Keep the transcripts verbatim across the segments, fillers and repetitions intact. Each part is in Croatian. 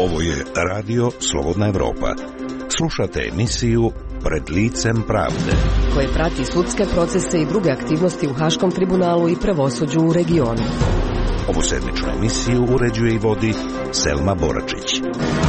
Ovo je Radio Slobodna Evropa. Slušate emisiju Pred licem pravde, koje prati sudske procese i druge aktivnosti u Haškom tribunalu i pravosuđu u regionu. Ovu sedmičnu emisiju uređuje i vodi Selma Boračić.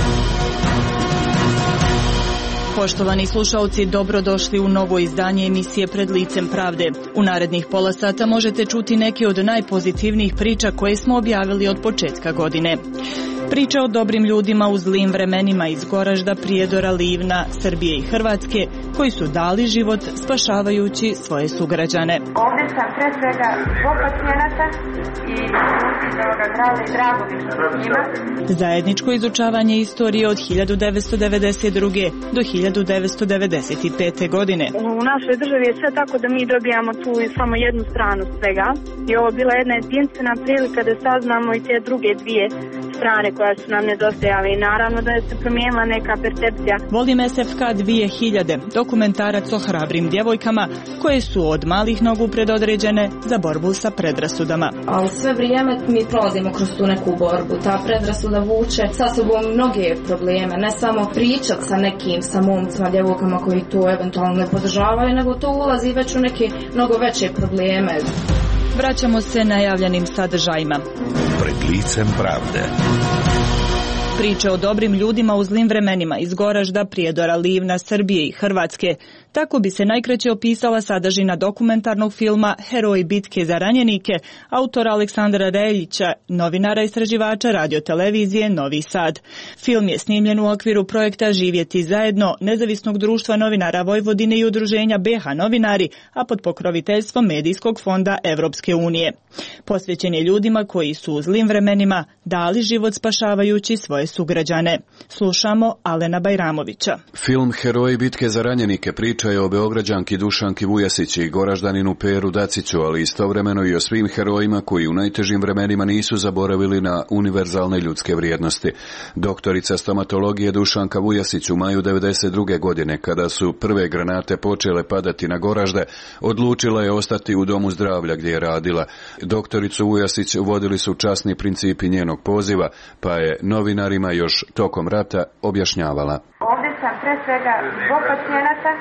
Poštovani slušaoci, dobrodošli u novo izdanje emisije Pred licem pravde. U narednih pola sata možete čuti neke od najpozitivnijih priča koje smo objavili od početka godine. Priče o dobrim ljudima u zlim vremenima iz Goražda, Prijedora, Livna, Srbije i Hrvatske, koji su dali život spašavajući svoje sugrađane. Ovdje sam pre svega zbog pacijenata i ljudi iz ovoga grada i drago mi što s njima. Zajedničko izučavanje istorije od hiljadu devetsto devedeset druge. do hiljadu devetsto devedeset pete. godine. U našoj državi je sve tako da mi dobijamo tu samo jednu stranu svega. I ovo bila jedna jedinstvena prilika da saznamo i te druge dvije strane koja su nam nedostajale i naravno da je se promijenila neka percepcija. Volim S F K dvije hiljade, dokumentarac o hrabrim djevojkama koje su od malih nogu predodređene za borbu sa predrasudama. Ali sve vrijeme mi prolazimo kroz tu neku borbu. Ta predrasuda vuče sa sobom mnoge probleme, ne samo pričat sa nekim, sa momcima, djevojkama koji to eventualno ne podržavaju, nego to ulazi već u neke mnogo veće probleme. Vraćamo se najavljenim sadržajima. Pred licem pravde. Priče o dobrim ljudima u zlim vremenima iz Goražda, Prijedora, Livna, Srbije i Hrvatske. Tako bi se najkraće opisala sadržina dokumentarnog filma Heroji bitke za ranjenike, autora Aleksandra Reljića, novinara i istraživača radiotelevizije Novi Sad. Film je snimljen u okviru projekta Živjeti zajedno, nezavisnog društva novinara Vojvodine i udruženja B H novinari, a pod pokroviteljstvom Medijskog fonda Evropske unije. Posvećen je ljudima koji su u zlim vremenima dali život spašavajući svoje sugrađane. Slušamo Alena Bajramovića. Film Heroji bitke za ranjenike priča je o Beograđanki Dušanki Vujasić i Goraždaninu Peru Daciću, ali istovremeno i o svim herojima koji u najtežim vremenima nisu zaboravili na univerzalne ljudske vrijednosti. Doktorica stomatologije Dušanka Vujasić u maju devedeset druge. godine, kada su prve granate počele padati na Goražde, odlučila je ostati u domu zdravlja gdje je radila. Doktoricu Vujasić vodili su časni principi njenog poziva, pa je novinarima još tokom rata objašnjavala. Ovdje sam pre svega zbog pacijenata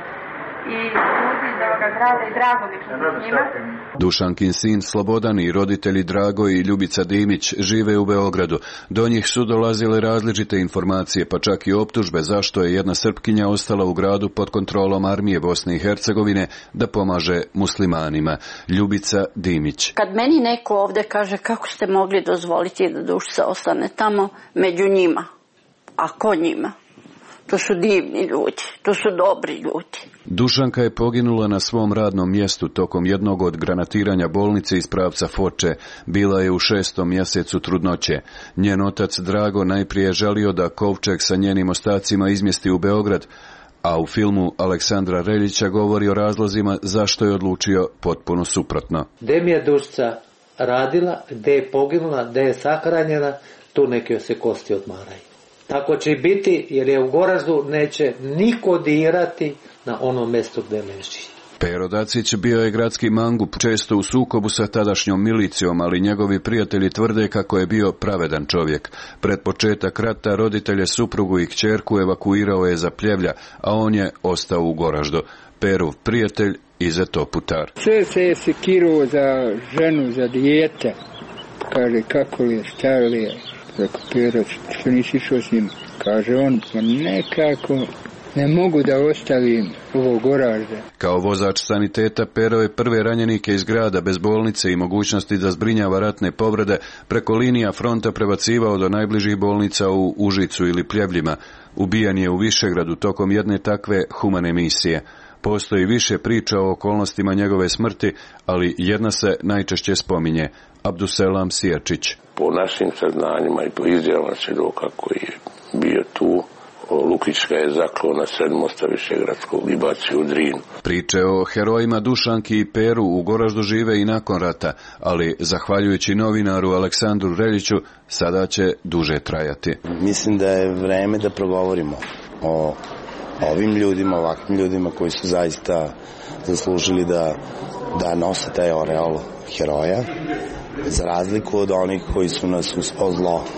i ljudi iz ovoga grada i drago mi što s njima. Dušankin sin Slobodan i roditelji Drago i Ljubica Dimić žive u Beogradu. Do njih su dolazile različite informacije, pa čak i optužbe zašto je jedna Srpkinja ostala u gradu pod kontrolom armije Bosne i Hercegovine da pomaže muslimanima. Ljubica Dimić. Kad meni neko ovdje kaže kako ste mogli dozvoliti da Dušica ostane tamo među njima, a ko njima? To su divni ljudi, to su dobri ljudi. Dušanka je poginula na svom radnom mjestu tokom jednog od granatiranja bolnice iz pravca Foče. Bila je u šestom mjesecu trudnoće. Njen otac Drago najprije želio da kovčeg sa njenim ostacima izmjesti u Beograd, a u filmu Aleksandra Reljića govori o razlozima zašto je odlučio potpuno suprotno. Gde mi je Dušica radila, gde je poginula, gde je sahranjena, tu neke se kosti odmaraju. Tako će biti, jer je u Goraždu neće niko dirati na onom mjestu gdje leži. Pero Dacić bio je gradski mangup, često u sukobu sa tadašnjom milicijom, ali njegovi prijatelji tvrde kako je bio pravedan čovjek. Pred početak rata roditelje, suprugu i kćerku evakuirao je za Pljevlja, a on je ostao u Goraždu. Perov prijatelj Izeto Putar. Sve se je sekirao za ženu, za dijete. Kaže, kako li je, šta li je? Rekao, Pero, što nisi išao s njim? Kaže on, pa nekako ne mogu da ostavim ovo Goražde. Kao vozač saniteta, Pero je prve ranjenike iz grada bez bolnice i mogućnosti da zbrinjava ratne povrede preko linija fronta prebacivao do najbližih bolnica u Užicu ili Pljevljima. Ubijan je u Višegradu tokom jedne takve humane misije. Postoji više priča o okolnostima njegove smrti, ali jedna se najčešće spominje. Abduselam Sijačić. Po našim saznanjima i po izjavama svjedoka koji je bio tu, Lukićka je zaklao na sred mosta Višegradskog i bacio u Drinu. Priče o herojima Dušanki i Peru u Goraždu žive i nakon rata, ali zahvaljujući novinaru Aleksandru Reljiću sada će duže trajati. Mislim da je vreme da progovorimo o ovim ljudima, ovakvim ljudima koji su zaista zaslužili da, da nose taj oreol heroja, za razliku od onih koji su nas uz zlo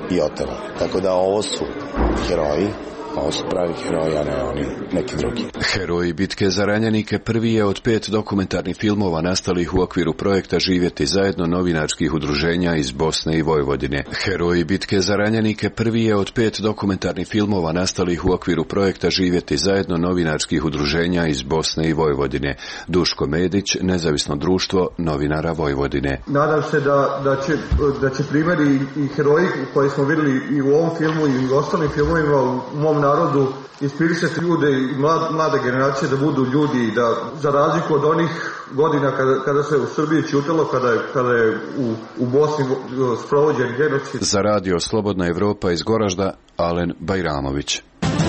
i oterali. Tako da ovo su heroji, ovo su pravi heroji, a ne oni neki drugi. Heroji bitke za ranjenike prvi je od pet dokumentarnih filmova nastalih u okviru projekta Živjeti zajedno novinarskih udruženja iz Bosne i Vojvodine. Heroji bitke za ranjenike prvi je od pet dokumentarnih filmova nastalih u okviru projekta Živjeti zajedno novinarskih udruženja iz Bosne i Vojvodine. Duško Medić, Nezavisno društvo novinara Vojvodine. Nadam se da, da, će, da će primjeri i heroji koji smo vidjeli i u ovom filmu i u ostalim filmovima u mom narodu inspirisati ljude i mlad, mlade generacije da budu ljudi i da za razliku od onih godina kada, kada se u Srbiji ćutalo, kada je, kada je u, u Bosni sprovođen genocid. Za radio Slobodna Evropa iz Goražda, Alen Bajramović.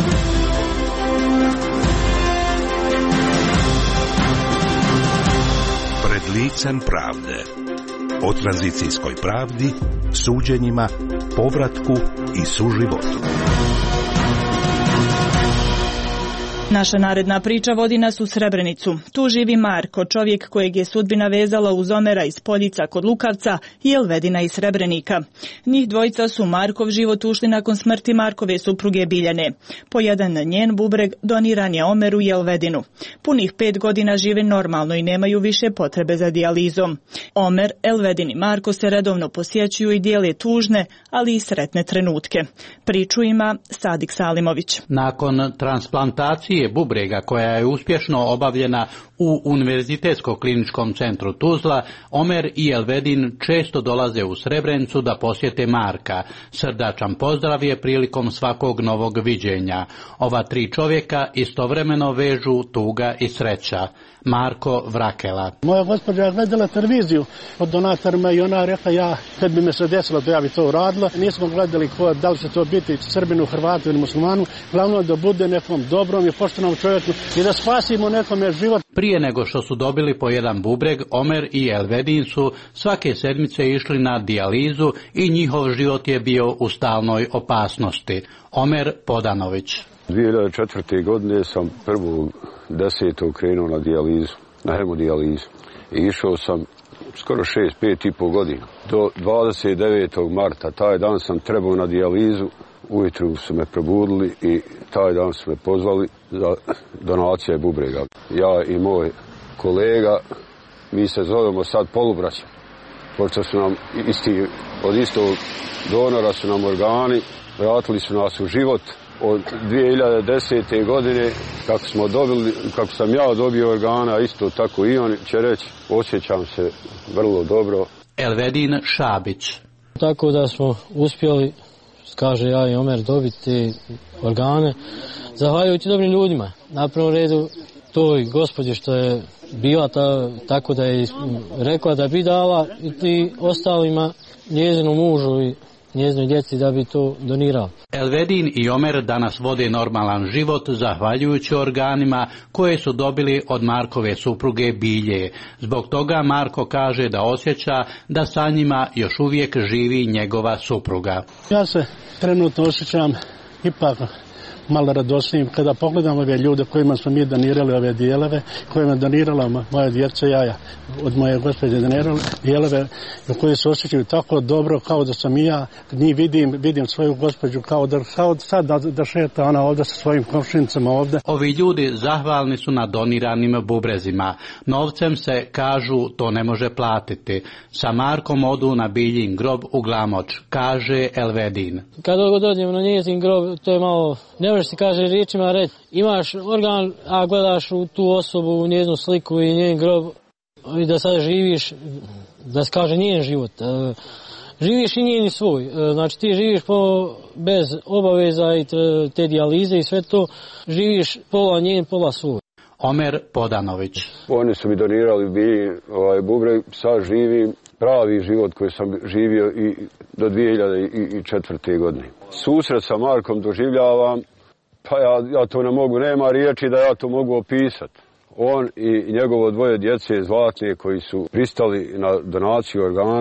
Pred licem pravde. O tranzicijskoj pravdi, suđenjima, povratku i suživotu. Naša naredna priča vodi nas u Srebrenicu. Tu živi Marko, čovjek kojeg je sudbina vezala uz Omera iz Poljica kod Lukavca i Elvedina iz Srebrenika. Njih dvojica su Markov život ušli nakon smrti Markove supruge Biljane. Po jedan njen bubreg doniran je Omeru i Elvedinu. Punih pet godina žive normalno i nemaju više potrebe za dijalizom. Omer, Elvedin i Marko se redovno posjećuju i dijele tužne, ali i sretne trenutke. Priču ima Sadik Salimović. Nakon transplantacije bubrega koja je uspješno obavljena u Univerzitetsko-kliničkom centru Tuzla, Omer i Elvedin često dolaze u Srebrenicu da posjete Marka. Srdačan pozdrav je prilikom svakog novog viđenja. Ova tri čovjeka istovremeno vežu tuga i sreća. Marko Vrakela. Moja gospođa je gledala televiziju od donatorima i ona je rekla ja, kad bi me se desilo da ja bi to uradila, nismo gledali ko, da li će to biti Srbinu, Hrvatu ili muslimanu, glavno da bude nekom dobrom i poštenom čovjeku i da spasimo nekome život. Prije nego što su dobili po jedan bubreg, Omer i Elvedin su svake sedmice išli na dijalizu i njihov život je bio u stalnoj opasnosti. Omer Podanović. dvije hiljade četvrte. godine sam prvog desetog krenuo na dijalizu, na hemodijalizu. I išao sam skoro šest, pet i pol godina. Do dvadeset devetog marta, taj dan sam trebao na dijalizu, ujutru su me probudili i taj dan su me pozvali za donacije bubrega. Ja i moj kolega, mi se zovemo sad polubraća, pošto su nam isti, od istog donora su nam organi, vratili su nas u život. Od dvije hiljade desete. godine, kako smo dobili, kako sam ja dobio organa, isto tako i on će reći, osjećam se vrlo dobro. Elvedin Šabić. Tako da smo uspjeli, kaže ja i Omer, dobiti organe, zahvaljujući dobrim ljudima. Na prvom redu toj gospođi što je bila ta, tako da je rekla da bi dala i ostalima, njezinom mužu i njezinoj djeci da bi to donirao. Elvedin i Omer danas vode normalan život zahvaljujući organima koje su dobili od Markove supruge Bilje. Zbog toga Marko kaže da osjeća da sa njima još uvijek živi njegova supruga. Ja se trenutno osjećam ipak malo radosnijim kada pogledam ove ljude kojima smo mi donirali ove dijelove, kojima je donirala moja djeca jaja od moje gospođe donirali dijelove koji se osjećaju tako dobro kao da sam i ja, njih vidim, vidim svoju gospođu kao da, kao sad da, da šeta ona ovdje sa svojim komšinicama ovdje. Ovi ljudi zahvalni su na doniranim bubrezima. Novcem se, kažu, to ne može platiti. Sa Markom odu na Biljin grob u Glamoč, kaže Elvedin. Kada dođemo na njezin grob, to je malo, ne možeš ti kaže riječima reći, imaš organ, a gledaš u tu osobu, u njeznu sliku i njen grob i da sad živiš, da se kaže njen život. Živiš i njen svoj, znači ti živiš po, bez obaveza i te, te dijalize i sve to, živiš pola njen, pola svoj. Omer Podanović. Oni su mi donirali bi ovaj bubreg, sad živim pravi život koji sam živio i do dvije hiljade četvrte. godine. Susret sa Markom doživljavam, pa ja, ja to ne mogu, nema riječi da ja to mogu opisati. On i njegovo dvoje djece zlatne koji su pristali na donaciju organa,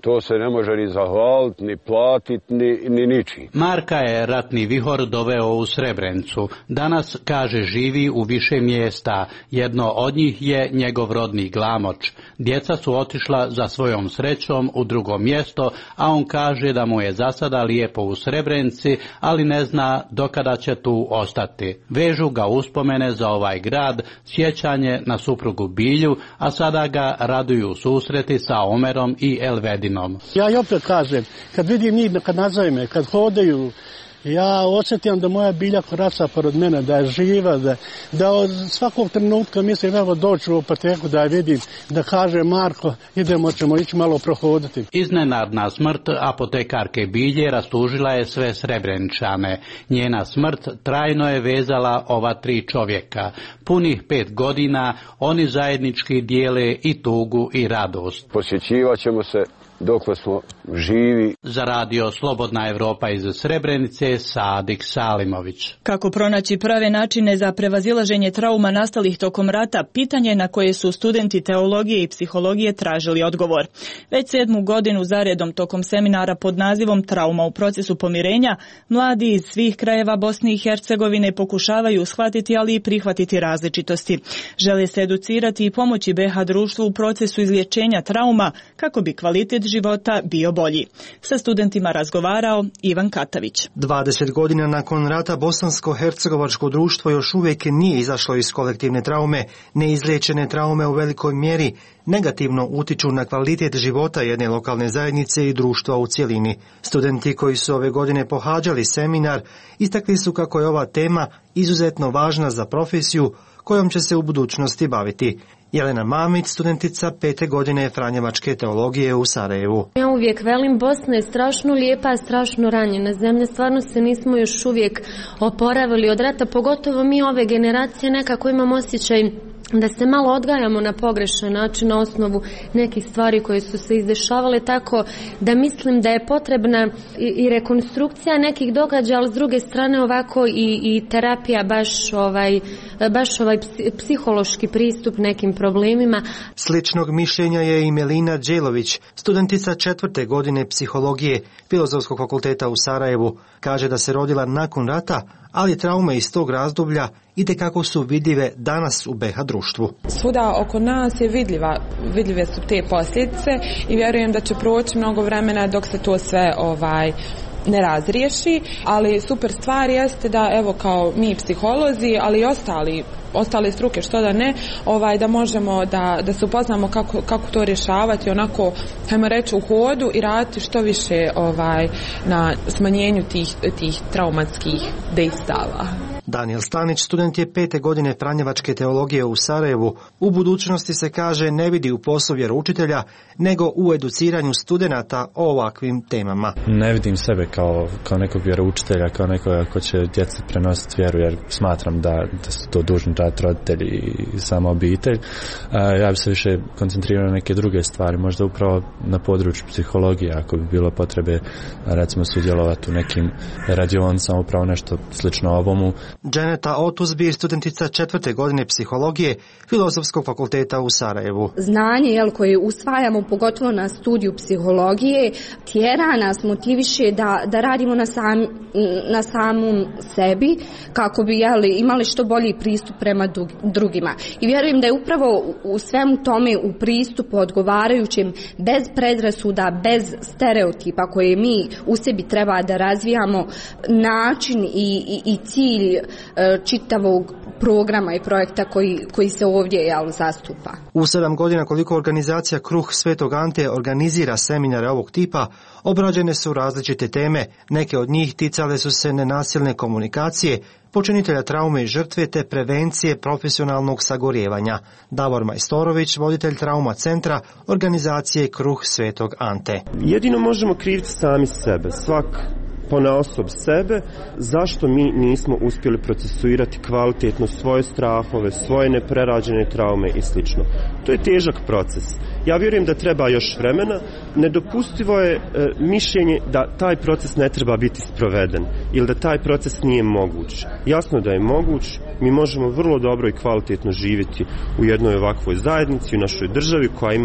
to se ne može ni zahvaliti, ni platiti, ni, ni ničim. Marka je ratni vihor doveo u Srebrenicu. Danas, kaže, živi u više mjesta. Jedno od njih je njegov rodni Glamoč. Djeca su otišla za svojom srećom u drugo mjesto, a on kaže da mu je za sada lijepo u Srebrenici, ali ne zna dokada će tu ostati. Vežu ga uspomene za ovaj grad, sjećanje na suprugu Bilju, a sada ga raduju susreti sa Omerom i Elvedinom. Ja i opet kažem, kad vidim njih, kad nazove me, kad hodaju, ja osjetim da moja Bilja koraca pored mene, da je živa, da, da od svakog trenutka mislim evo doći u apoteku da je vidim, da kaže Marko, idemo, ćemo ići malo prohoditi. Iznenadna smrt apotekarke Bilje rastužila je sve Srebreničane. Njena smrt trajno je vezala ova tri čovjeka. Punih pet godina oni zajednički dijele i tugu i radost. Posjećivat ćemo se dok smo živi. Za radio Slobodna Evropa iz Srebrenice, Sadik Salimović. Kako pronaći prave načine za prevazilaženje trauma nastalih tokom rata, pitanje na koje su studenti teologije i psihologije tražili odgovor. Već sedmu godinu zaredom tokom seminara pod nazivom Trauma u procesu pomirenja, mladi iz svih krajeva Bosne i Hercegovine pokušavaju shvatiti, ali i prihvatiti različitosti. Žele se educirati i pomoći B H društvu u procesu izlječenja trauma kako bi kvalitet života bio bolji. Sa studentima razgovarao Ivan Katavić. dvadeset godina nakon rata bosansko-hercegovačko društvo još uvijek nije izašlo iz kolektivne traume. Neizliječene traume u velikoj mjeri negativno utiču na kvalitet života jedne lokalne zajednice i društva u cjelini. Studenti koji su ove godine pohađali seminar istakli su kako je ova tema izuzetno važna za profesiju kojom će se u budućnosti baviti. Jelena Mamić, studentica pete godine Franjevačke teologije u Sarajevu. Ja uvijek velim, Bosna je strašno lijepa, strašno ranjena zemlja, stvarno se nismo još uvijek oporavili od rata, pogotovo mi ove generacije nekako imamo osjećaj da se malo odgajamo na pogrešan način na osnovu nekih stvari koje su se izdešavale, tako da mislim da je potrebna i, i rekonstrukcija nekih događaja, ali s druge strane ovako i, i terapija, baš ovaj, baš ovaj psihološki pristup nekim problemima. Sličnog mišljenja je i Melina Đelović, studentica četvrte godine psihologije Filozofskog fakulteta u Sarajevu. Kaže da se rodila nakon rata, ali traume iz tog razdoblja itekako su vidljive danas u B H društvu. Svuda oko nas je vidljiva, vidljive su te posljedice i vjerujem da će proći mnogo vremena dok se to sve ovaj ne razriješi, ali super stvar jeste da evo kao mi psiholozi, ali i ostali ostale struke, što da ne, ovaj, da možemo da, da se upoznamo kako, kako to rješavati onako, hajmo reći, u hodu i raditi što više ovaj, na smanjenju tih, tih traumatskih dejstava. Daniel Stanić, student je pete godine Franjevačke teologije u Sarajevu. U budućnosti se kaže ne vidi u poslu vjeroučitelja, nego u educiranju studenata o ovakvim temama. Ne vidim sebe kao, kao nekog vjeroučitelja, kao nekoga ko će djeci prenositi vjeru, jer smatram da, da su to dužni raditi roditelji i sama obitelj. Ja bi se više koncentrirao na neke druge stvari, možda upravo na području psihologije, ako bi bilo potrebe, recimo, sudjelovati u nekim radionicama, upravo nešto slično ovomu. Dženeta Otuzbir, studentica četvrte godine psihologije Filozofskog fakulteta u Sarajevu. Znanje jel, koje usvajamo, pogotovo na studiju psihologije, tjera nas, motiviše da, da radimo na, sam, na samom sebi kako bi jel, imali što bolji pristup prema drugima. I vjerujem da je upravo u svemu tome, u pristupu odgovarajućem, bez predrasuda, bez stereotipa koje mi u sebi treba da razvijamo, način i, i, i cilj čitavog programa i projekta koji, koji se ovdje jel, zastupa. U sedam godina koliko organizacija Kruh Svetog Ante organizira seminare ovog tipa, obrađene su različite teme. Neke od njih ticale su se nenasilne komunikacije, počinitelja traume i žrtve te prevencije profesionalnog sagorijevanja. Davor Majstorović, voditelj trauma centra organizacije Kruh Svetog Ante. Jedino možemo kriviti sami sebe, svak ponaosob sebe, zašto mi nismo uspjeli procesuirati kvalitetno svoje strahove, svoje neprerađene traume i sl. To je težak proces. Ja vjerujem da treba još vremena. Nedopustivo je e, mišljenje da taj proces ne treba biti sproveden ili da taj proces nije moguć. Jasno da je moguć, mi možemo vrlo dobro i kvalitetno živjeti u jednoj ovakvoj zajednici, u našoj državi koja ima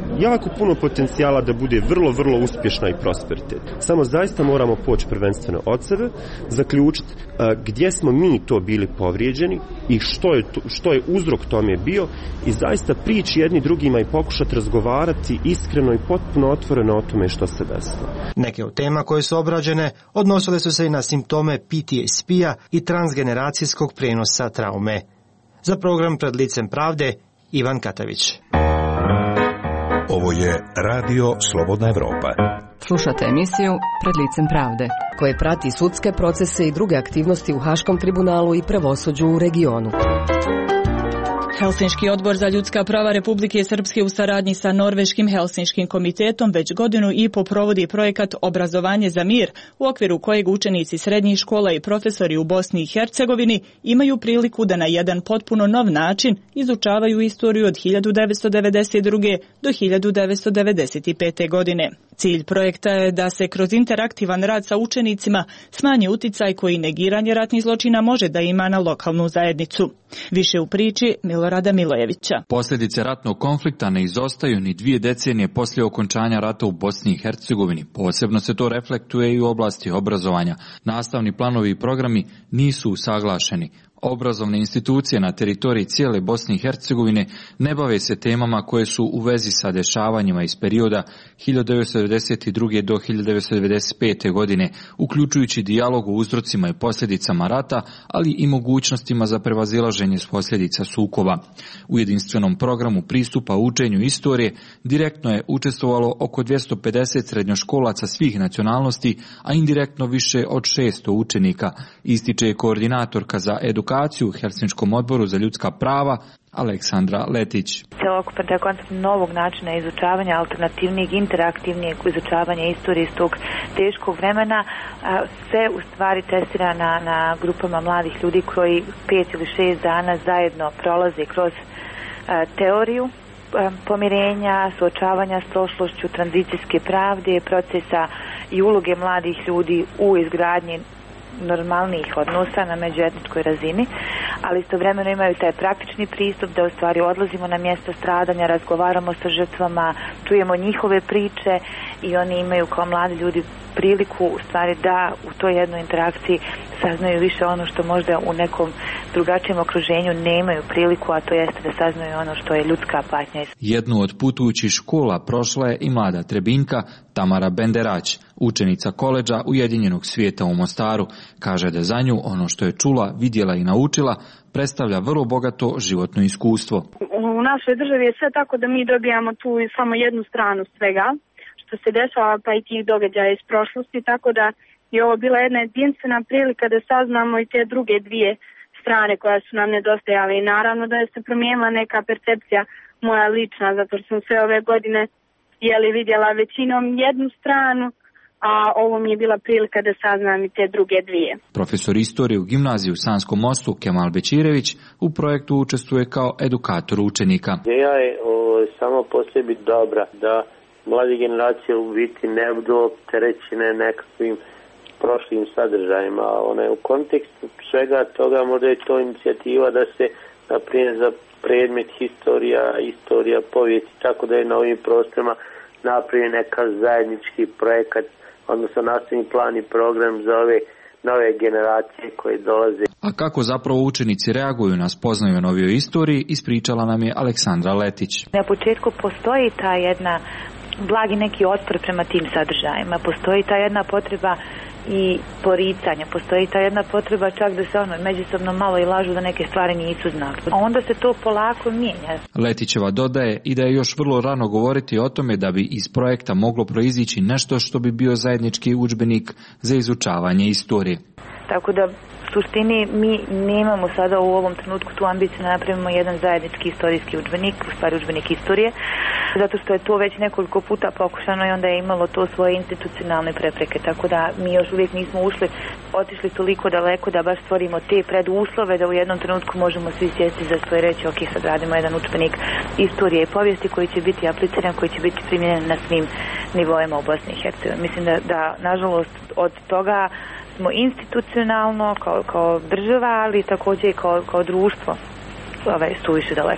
jako puno potencijala da bude vrlo, vrlo uspješna i prosperitet. Samo zaista moramo poći prvenstveno od sebe, zaključiti gdje smo mi to bili povrijeđeni i što je, što je uzrok tome bio i zaista prići jedni drugima i pokušati razgovarati iskreno i potpuno otvoreno o tome što se desilo. Neke od tema koje su obrađene odnosile su se i na simptome P T S P-a i transgeneracijskog prenosa traume. Za program Pred licem pravde, Ivan Katavić. Ovo je Radio Slobodna Evropa. Slušate emisiju Pred licem pravde, koje prati sudske procese i druge aktivnosti u Haškom tribunalu i pravosuđu u regionu. Helsinški odbor za ljudska prava Republike Srpske u saradnji sa Norveškim Helsinškim komitetom već godinu i po provodi projekat Obrazovanje za mir, u okviru kojeg učenici srednjih škola i profesori u Bosni i Hercegovini imaju priliku da na jedan potpuno nov način izučavaju istoriju od hiljadu devetsto devedeset druge. do hiljadu devetsto devedeset pete. godine. Cilj projekta je da se kroz interaktivan rad sa učenicima smanji uticaj koji negiranje ratnih zločina može da ima na lokalnu zajednicu. Više u priči Milorada Milojevića. Posljedice ratnog konflikta ne izostaju ni dvije decenije poslije okončanja rata u Bosni i Hercegovini. Posebno se to reflektuje i u oblasti obrazovanja. Nastavni planovi i programi nisu usaglašeni. Obrazovne institucije na teritoriji cijele Bosne i Hercegovine ne bave se temama koje su u vezi sa dešavanjima iz perioda hiljadu devetsto devedeset druge. do hiljadu devetsto devedeset pete. godine, uključujući dijalog o uzrocima i posljedicama rata, ali i mogućnostima za prevazilaženje s posljedica sukoba. U jedinstvenom programu pristupa učenju istorije direktno je učestvovalo oko dvjesto pedeset srednjoškolaca svih nacionalnosti, a indirektno više od šesto učenika, ističe koordinatorka za edukaciju u Helsinškom odboru za ljudska prava Aleksandra Letić. Celokupan taj koncept novog načina izučavanja, alternativnijeg, interaktivnijeg izučavanja istorije iz tog teškog vremena se u stvari testira na, na grupama mladih ljudi koji pet ili šest dana zajedno prolaze kroz a, teoriju a, pomirenja, suočavanja s prošlošću, tranzicijske pravde, procesa i uloge mladih ljudi u izgradnji normalnijih odnosa na međuetničkoj razini, ali istovremeno imaju taj praktični pristup da u stvari odlazimo na mjesto stradanja, razgovaramo sa žrtvama, čujemo njihove priče i oni imaju kao mladi ljudi priliku u stvari da u toj jednoj interakciji saznaju više ono što možda u nekom drugačijem okruženju nemaju priliku, a to jeste da saznaju ono što je ljudska patnja. Jednu od putujućih škola prošla je i mlada Trebinka Tamara Benderać, učenica koledža Ujedinjenog svijeta u Mostaru. Kaže da za nju ono što je čula, vidjela i naučila predstavlja vrlo bogato životno iskustvo. U našoj državi je sve tako da mi dobijamo tu samo jednu stranu svega što se dešava, pa i tih događaja iz prošlosti, tako da je ovo bila jedna jedinstvena prilika da saznamo i te druge dvije strane koje su nam nedostajale i naravno da je se promijenila neka percepcija moja lična, zato što sam sve ove godine jeli vidjela većinom jednu stranu, a ovo mi je bila prilika da saznam i te druge dvije. Profesor istorije u gimnaziji u Sanskom mostu Kemal Bečirević u projektu učestvuje kao edukator učenika. Ideja je o, samo po sebi dobra, da mlade generacije u biti ne budu opterećene nekakvim prošlim sadržajima. One, u kontekstu svega toga možda je to inicijativa da se naprimjer za predmet historija, istorija, povijest, tako da je na ovim prostorima napravljen neka zajednički projekat, odnosno nastavni plan i program za ove nove generacije koje dolaze. A kako zapravo učenici reaguju na spoznaju o novijoj istoriji, ispričala nam je Aleksandra Letić. Na početku postoji ta jedna blagi neki otpor prema tim sadržajima, postoji ta jedna potreba i poricanja, postoji ta jedna potreba čak da se ono međusobno malo i lažu da neke stvari nisu znali. A onda se to polako mijenja. Letićeva dodaje i da je još vrlo rano govoriti o tome da bi iz projekta moglo proizići nešto što bi bio zajednički udžbenik za izučavanje istorije. Tako da u suštini mi nemamo sada u ovom trenutku tu ambiciju da napravimo jedan zajednički istorijski udžbenik, u stvari udžbenik istorije, zato što je to već nekoliko puta pokušano i onda je imalo to svoje institucionalne prepreke, tako da mi još uvijek nismo ušli, otišli toliko daleko da baš stvorimo te preduslove da u jednom trenutku možemo svi sjesti za svoje reći, ok, sad radimo jedan udžbenik istorije i povijesti koji će biti apliciran, koji će biti primjenen na svim nivoima u Bosni i Hercegovini. Mislim da, da nažalost od toga smo institucionalno kao, kao država, ali također i kao, kao društvo ovaj, suviše daleko.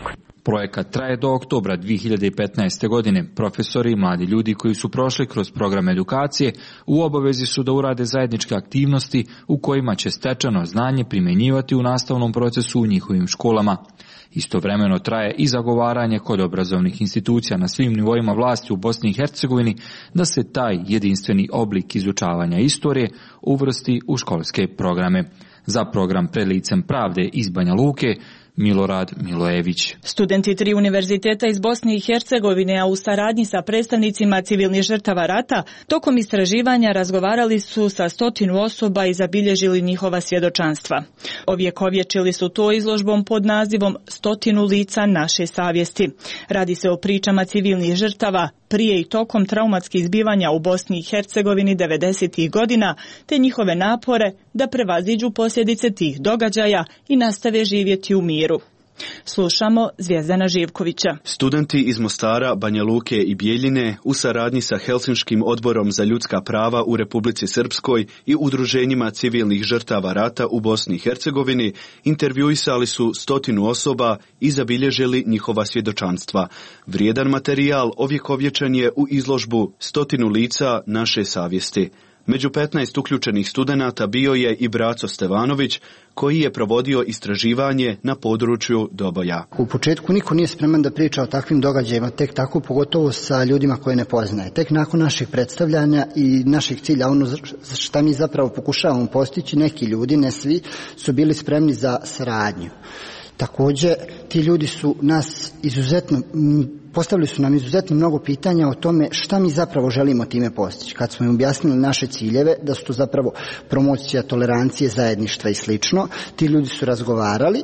Projekat traje do oktobra dvije hiljade petnaeste. godine. Profesori i mladi ljudi koji su prošli kroz program edukacije u obavezi su da urade zajedničke aktivnosti u kojima će stečeno znanje primjenjivati u nastavnom procesu u njihovim školama. Istovremeno traje i zagovaranje kod obrazovnih institucija na svim nivoima vlasti u Bosni i Hercegovini da se taj jedinstveni oblik izučavanja istorije uvrsti u školske programe. Za program Pred licem pravde iz Banja Luke, Milorad Milojević. Studenti tri univerziteta iz Bosne i Hercegovine, a u saradnji sa predstavnicima civilnih žrtava rata, tokom istraživanja razgovarali su sa stotinu osoba i zabilježili njihova svjedočanstva. Ovjekovječili su to izložbom pod nazivom Stotinu lica naše savjesti. Radi se o pričama civilnih žrtava prije i tokom traumatskih zbivanja u Bosni i Hercegovini devedesetih godina, te njihove napore da prevaziđu posljedice tih događaja i nastave živjeti u miru. Slušamo Zvijezdana Živkovića. Studenti iz Mostara, Banja Luke i Bijeljine u saradnji sa Helsinškim odborom za ljudska prava u Republici Srpskoj i udruženjima civilnih žrtava rata u Bosni i Hercegovini intervjuisali su stotinu osoba i zabilježili njihova svjedočanstva. Vrijedan materijal ovjekovječan je u izložbu Stotinu lica naše savjesti. Među petnaest uključenih studenata bio je i Braco Stevanović, koji je provodio istraživanje na području Doboja. U početku niko nije spreman da priča o takvim događajima, tek tako pogotovo sa ljudima koje ne poznaje. Tek nakon naših predstavljanja i naših cilja, ono šta mi zapravo pokušavamo postići, neki ljudi, ne svi, su bili spremni za saradnju. Također, ti ljudi su nas izuzetno, postavili su nam izuzetno mnogo pitanja o tome šta mi zapravo želimo time postići. Kad smo im objasnili naše ciljeve, da su to zapravo promocija tolerancije, zajedništva i slično, ti ljudi su razgovarali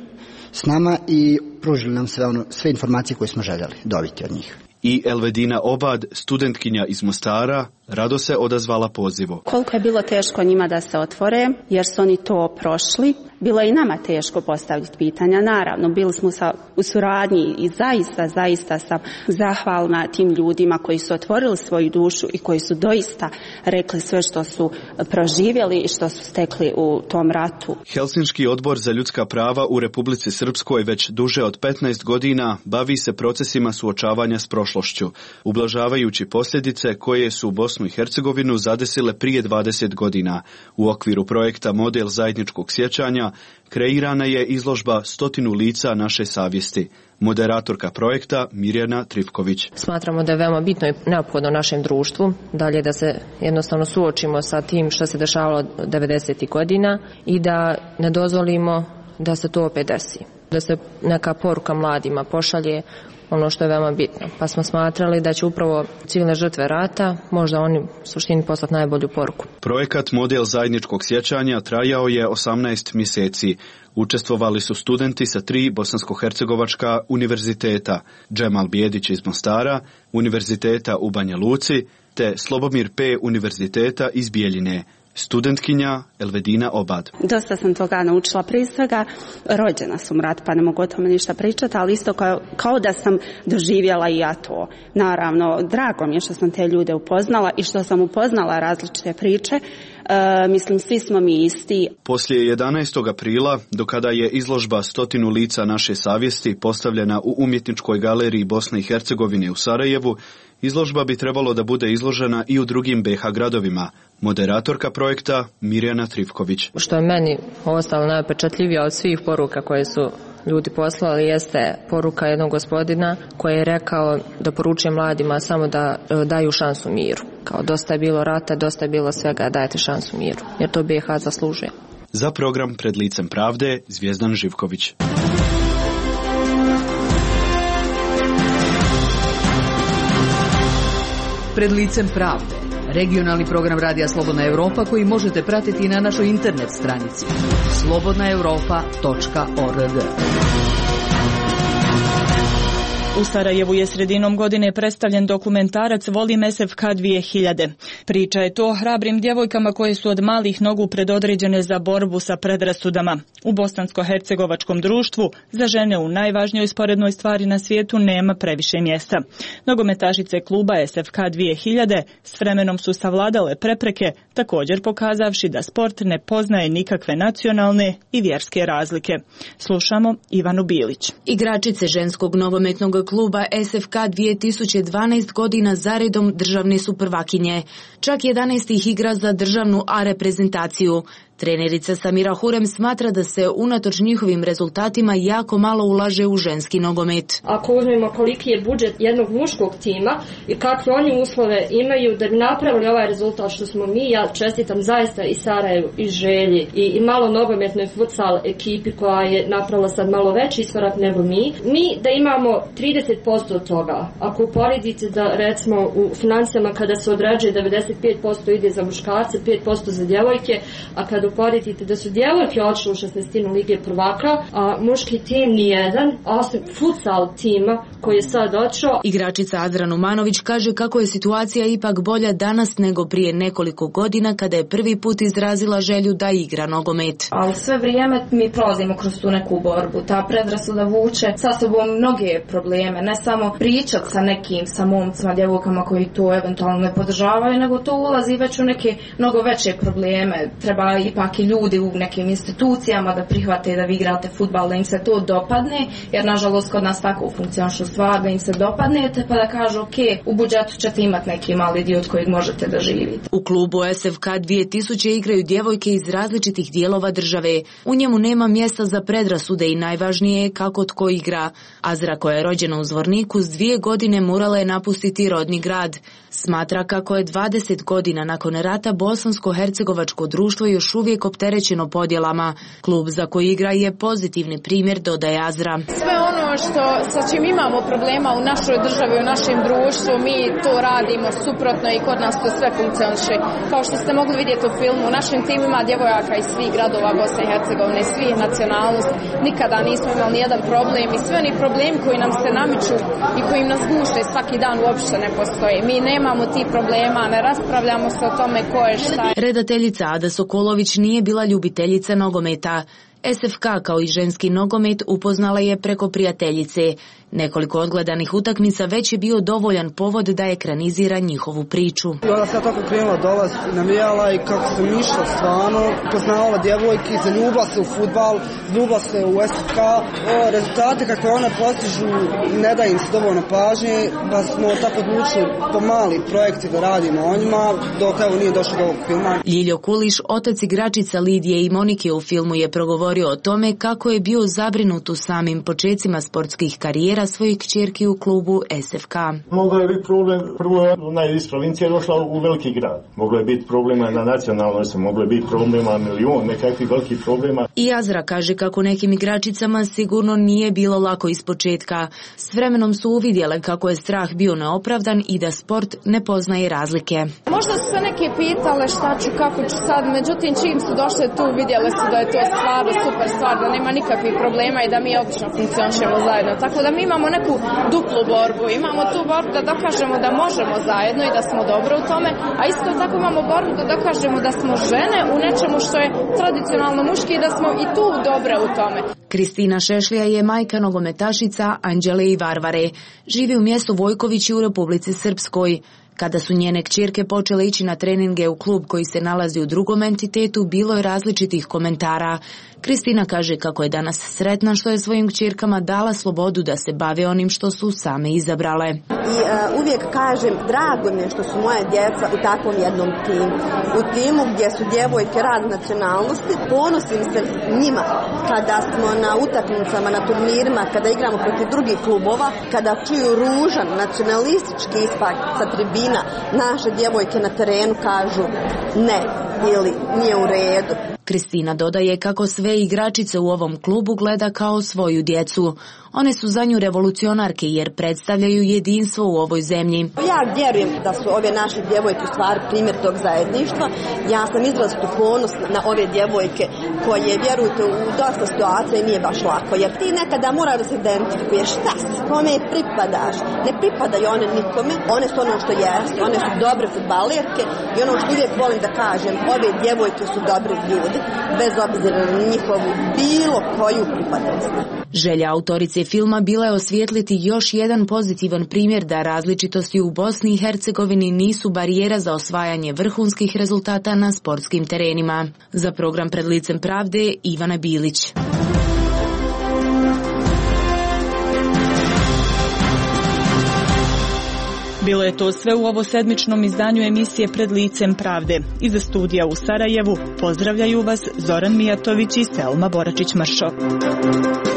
s nama i pružili nam sve, ono, sve informacije koje smo željeli dobiti od njih. I Elvedina Obad, studentkinja iz Mostara, rado se odazvala pozivu. Koliko je bilo teško njima da se otvore, jer su oni to prošli. Bilo je i nama teško postaviti pitanja, naravno, bili smo sa, u suradnji i zaista, zaista sam zahvalna tim ljudima koji su otvorili svoju dušu i koji su doista rekli sve što su proživjeli i što su stekli u tom ratu. Helsinški odbor za ljudska prava u Republici Srpskoj već duže od petnaest godina bavi se procesima suočavanja s prošlošću, ublažavajući posljedice koje su Bosnu i Hercegovinu zadesile prije dvadeset godina. U okviru projekta Model zajedničkog sjećanja kreirana je izložba Stotinu lica naše savjesti. Moderatorka projekta Mirjana Trifković. Smatramo da je veoma bitno i neophodno našem društvu dalje da se jednostavno suočimo sa tim što se dešavalo devedesetih godina i da ne dozvolimo da se to opet desi. Da se neka poruka mladima pošalje, ono što je veoma bitno. Pa smo smatrali da će upravo civilne žrtve rata možda oni u suštini poslati najbolju poruku. Projekat Model zajedničkog sjećanja trajao je osamnaest mjeseci. Učestvovali su studenti sa tri bosansko-hercegovačka univerziteta, Džemal Bijedić iz Mostara, Univerziteta u Banja Luci, te Slobomir P. Univerziteta iz Bijeljine. Studentkinja Elvedina Obad. Dosta sam toga naučila, prije svega rođena sam rat, pa ne mogu o tome ništa pričati, ali isto kao, kao da sam doživjela i ja to. Naravno, drago mi je što sam te ljude upoznala i što sam upoznala različite priče. E, mislim, svi smo mi isti. Poslije jedanaestog aprila, do kada je izložba Stotinu lica naše savjesti postavljena u Umjetničkoj galeriji Bosne i Hercegovine u Sarajevu, izložba bi trebalo da bude izložena i u drugim B iH gradovima. Moderatorka projekta Mirjana Trifković. Što je meni ostalo najpečatljivije od svih poruka koje su ljudi poslali jeste poruka jednog gospodina koji je rekao da poručuje mladima samo da daju šansu miru. Kao dosta je bilo rata, dosta je bilo svega, dajte šansu miru, jer to B iH zaslužuje. Za program Pred licem pravde, Zvijezdan Živković. Pred licem pravde. Regionalni program Radija Slobodna Europa koji možete pratiti na našoj internet stranici slobodna europa točka org. U Sarajevu je sredinom godine predstavljen dokumentarac Volim S F K dvije hiljade. Priča je to o hrabrim djevojkama koje su od malih nogu predodređene za borbu sa predrasudama. U bosansko-hercegovačkom društvu za žene u najvažnijoj sporednoj stvari na svijetu nema previše mjesta. Nogometašice kluba S F K dvije hiljade s vremenom su savladale prepreke, također pokazavši da sport ne poznaje nikakve nacionalne i vjerske razlike. Slušamo Ivanu Bilić. Igračice ženskog nogometnog kluba S F K dvije tisuće dvanaest godina zaredom državne su prvakinje. Čak jedanaest ih igra za državnu A reprezentaciju. Trenerica Samira Hurem smatra da se unatoč njihovim rezultatima jako malo ulaže u ženski nogomet. Ako uzmemo koliki je budžet jednog muškog tima i kakve oni uslove imaju da bi napravili ovaj rezultat što smo mi, ja čestitam zaista i Sarajevu i Želji i, i malo nogometnoj futsal ekipi koja je napravila sad malo veći iskorak nego mi. Mi da imamo trideset posto od toga, ako uporedite da recimo u financijama kada se određuje devedeset pet posto ide za muškarce, pet posto za djevojke, a kada uporedite da su djevojke odšle u šesnaestinu Lige prvaka, a muški tim nijedan, osim futsal tima koji je sad odšao. Igračica Azra Numanović kaže kako je situacija ipak bolja danas nego prije nekoliko godina kada je prvi put izrazila želju da igra nogomet. Ali sve vrijeme mi prolazimo kroz tu neku borbu. Ta predrasuda vuče sa sobom mnoge probleme, ne samo pričat sa nekim, sa momcima, djevojkama koji to eventualno ne podržavaju, nego to ulazi već u neke mnogo veće probleme. Treba ipak i ljudi u nekim institucijama da prihvate da vi igrate fudbal, da im se to dopadne, jer nažalost kod nas tako funkcionišu stvar, da im se dopadnete pa da kažu ok, u budžetu ćete imati neki mali dio od kojeg možete da živite. U klubu S F K dvije tisuće igraju djevojke iz različitih dijelova države. U njemu nema mjesta za predrasude i najvažnije je kako tko igra. Azra koja je rođena u Zvorniku s dvije godine morala je napustiti rodni grad. Smatra kako je dvadeset godina nakon rata bosansko-hercegovačko društvo još uvijek opterećeno podjelama. Klub za koji igra je pozitivni primjer, dodaje Azra. Sve ono što sa čim imamo problema u našoj državi, u našem društvu, mi to radimo suprotno i kod nas to sve funkcioniše. Kao što ste mogli vidjeti u filmu, u našem timu ima djevojaka iz svih gradova Bosne i Hercegovine, svih nacionalnosti. Nikada nismo imali nijedan problem i sve oni problemi koji nam se namiču i koji nas gušte svaki dan uopšte ne postoje. Mi nemamo ti problema, ne raspravljamo se o tome ko je šta. Redateljica Ada Sokolović nije bila ljubiteljica nogometa. S F K kao i ženski nogomet upoznala je preko prijateljice. Nekoliko odgledanih utakmica već je bio dovoljan povod da ekranizira njihovu priču. Ona sad tako krenula dolaziti, navijala i kako sam išla stvarno, poznavala djevojke, zaljubila se u fudbal, zaljubila se u S F K. O, rezultate kakve one postižu ne da im se dovoljno pažnje, pa smo tako odlučili po mali projekti da radimo o njima, dok evo nije došlo do ovog filma. Ljiljo Kuliš, otac igračica Lidije i Monike u filmu, je progovorio o tome kako je bio zabrinut u samim počecima sportskih karijera svojih kćerki u klubu S F K. Moglo je biti problem, prvo je ona iz provincije došla u veliki grad. Moglo je biti problema na nacionalnoj, se moglo je biti problema milion, nekakvih velikih problema. I Azra kaže kako nekim igračicama sigurno nije bilo lako iz početka. S vremenom su uvidjele kako je strah bio neopravdan i da sport ne poznaje razlike. Možda su se neke pitale šta ću, kako ću sad, međutim čim su došle tu vidjele su da je to stvarno super stvar, da nema nikakvih problema i da mi odlično funkcionišemo zajedno. Tako da mi imamo neku duplu borbu, imamo tu borbu da dokažemo da možemo zajedno i da smo dobro u tome, a isto tako imamo borbu da dokažemo da smo žene u nečemu što je tradicionalno muški i da smo i tu dobre u tome. Kristina Šešlija je majka nogometašica Anđele i Varvare. Živi u mjestu Vojkovići u Republici Srpskoj. Kada su njene kćerke počele ići na treninge u klub koji se nalazi u drugom entitetu, bilo je različitih komentara. Kristina kaže kako je danas sretna što je svojim kćerkama dala slobodu da se bave onim što su same izabrale. I uh, uvijek kažem, drago mi je što su moje djeca u takvom jednom timu. U timu gdje su djevojke razne nacionalnosti, ponosim se njima kada smo na utakmicama, na turnirima, kada igramo protiv drugih klubova, kada čuju ružan nacionalistički ispad sa tribina, naše djevojke na terenu kažu ne ili nije u redu. Kristina dodaje kako sve igračice u ovom klubu gleda kao svoju djecu. One su za nju revolucionarke jer predstavljaju jedinstvo u ovoj zemlji. Ja vjerujem da su ove naše djevojke u stvari primjer tog zajedništva. Ja sam izrazito ponosna na ove djevojke koje, vjerujte, u dosta situacija nije baš lako, jer ti nekada mora da se identifikuješ šta si, kome pripadaš. Ne pripadaju one nikome, one su ono što jesu, one su dobre fudbalerke i ono što uvijek volim da kažem, ove djevojke su dobri ljudi, bez obzira na njihovu bilo koju pripadnost. Želja autorice filma bila je osvijetliti još jedan pozitivan primjer da različitosti u Bosni i Hercegovini nisu barijera za osvajanje vrhunskih rezultata na sportskim terenima. Za program Pred licem pravde, Ivana Bilić. Bilo je to sve u ovo sedmičnom izdanju emisije Pred licem pravde. Iza studija u Sarajevu pozdravljaju vas Zoran Mijatović i Selma Boračić-Mršo.